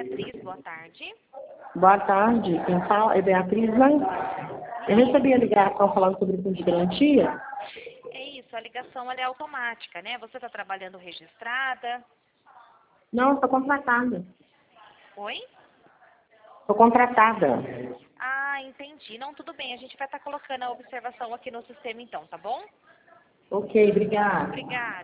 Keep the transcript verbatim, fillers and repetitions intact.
Beatriz, boa tarde. Boa tarde, quem fala é Beatriz, né? Eu recebi a ligação falando sobre o fundo de garantia. É isso, a ligação ela é automática, né? Você está trabalhando registrada? Não, estou contratada. Oi? Estou contratada. Ah, entendi. Não, tudo bem. A gente vai estar colocando a observação aqui no sistema então, tá bom? Ok, obrigada. Obrigada.